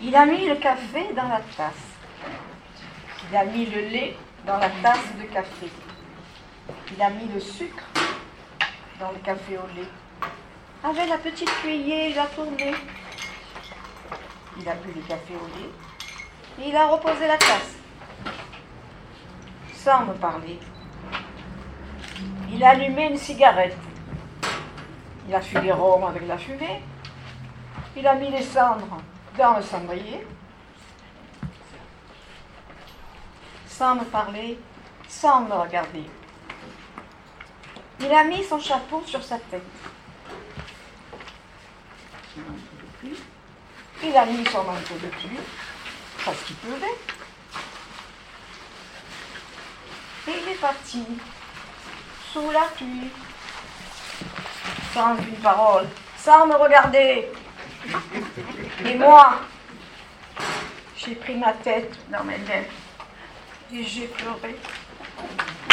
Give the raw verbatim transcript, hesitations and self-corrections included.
Il a mis le café dans la tasse. Il a mis le lait dans la tasse de café. Il a mis le sucre dans le café au lait. Avec la petite cuillère, il a tourné. Il a bu le café au lait. Et il a reposé la tasse. Sans me parler. Il a allumé une cigarette. Il a fait les rhums avec la fumée. Il a mis les cendres dans le cendrier. Sans me parler, sans me regarder. Il a mis son chapeau sur sa tête. Il a mis son manteau de pluie, parce qu'il pleuvait. Et il est parti, sous la pluie, sans une parole, sans me regarder. Et moi, j'ai pris ma tête dans mes lèvres et j'ai pleuré.